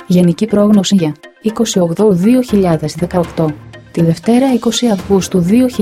Γενική πρόγνωση για 28-2018. Τη Δευτέρα 20 Αυγούστου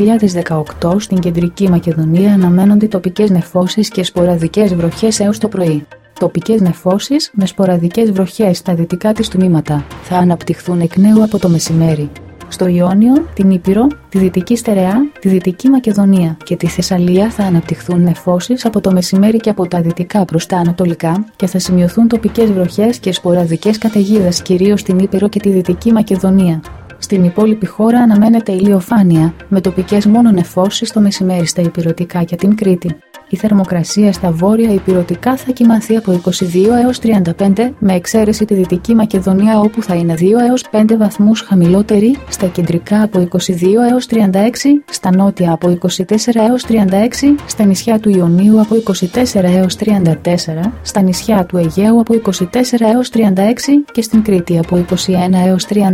2018 στην Κεντρική Μακεδονία αναμένονται τοπικές νεφώσεις και σποραδικές βροχές έως το πρωί. Τοπικές νεφώσεις με σποραδικές βροχές στα δυτικά της τμήματα θα αναπτυχθούν εκ νέου από το μεσημέρι. Στο Ιόνιο, την Ήπειρο, τη Δυτική Στερεά, τη Δυτική Μακεδονία και τη Θεσσαλία θα αναπτυχθούν νεφώσεις από το μεσημέρι και από τα δυτικά προς τα ανατολικά και θα σημειωθούν τοπικές βροχές και σποραδικές καταιγίδες κυρίως στην Ήπειρο και τη Δυτική Μακεδονία. Στην υπόλοιπη χώρα αναμένεται ηλιοφάνεια, με τοπικές μόνο νεφώσεις το μεσημέρι στα ηπειρωτικά και την Κρήτη. Η θερμοκρασία στα βόρεια ηπειρωτικά θα κυμανθεί από 22 έως 35, με εξαίρεση τη Δυτική Μακεδονία όπου θα είναι 2 έως 5 βαθμούς χαμηλότερη, στα κεντρικά από 22 έως 36, στα νότια από 24 έως 36, στα νησιά του Ιωνίου από 24 έως 34, στα νησιά του Αιγαίου από 24 έως 36 και στην Κρήτη από 21 έως 31.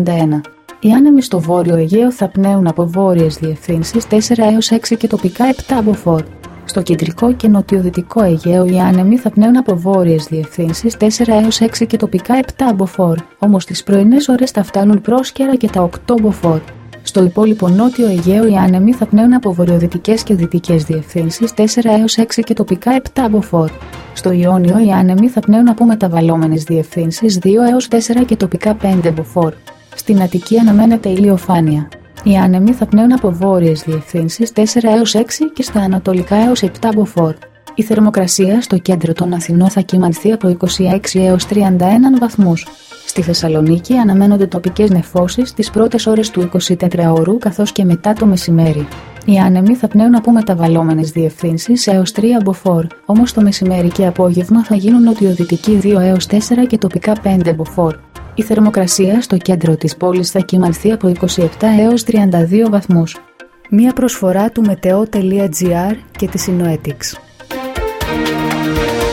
Οι άνεμοι στο βόρειο Αιγαίο θα πνέουν από βόρειες διευθύνσεις 4 έως 6 και τοπικά 7 μποφόρ. Στο κεντρικό και νοτιοδυτικό Αιγαίο οι άνεμοι θα πνέουν από βόρειες διευθύνσεις 4 έως 6 και τοπικά 7 μποφόρ, όμως τις πρωινές ώρες θα φτάνουν πρόσκαιρα και τα 8 μποφόρ. Στο υπόλοιπο νότιο Αιγαίο οι άνεμοι θα πνέουν από βορειοδυτικές και δυτικές διευθύνσεις 4 έως 6 και τοπικά 7 μποφόρ. Στο Ιόνιο οι άνεμοι θα πνέουν από μεταβαλλόμενες διευθύνσεις 2 έως 4 και τοπικά 5 μποφόρ. Στην Αττική αναμένεται ηλιοφάνεια. Οι άνεμοι θα πνέουν από βόρειες διευθύνσεις 4 έως 6 και στα ανατολικά έως 7 μποφόρ. Η θερμοκρασία στο κέντρο των Αθηνών θα κυμανθεί από 26 έως 31 βαθμούς. Στη Θεσσαλονίκη αναμένονται τοπικές νεφώσεις τις πρώτες ώρες του 24ωρου καθώς και μετά το μεσημέρι. Οι άνεμοι θα πνέουν από μεταβαλλόμενες διευθύνσεις έως 3 μποφόρ, όμως το μεσημέρι και απόγευμα θα γίνουν νοτιοδυτικοί 2 έως 4 και τοπικά 5 μποφόρ. Η θερμοκρασία στο κέντρο της πόλης θα κυμανθεί από 27 έως 32 βαθμούς. Μία προσφορά του Meteo.gr και της Synoetics.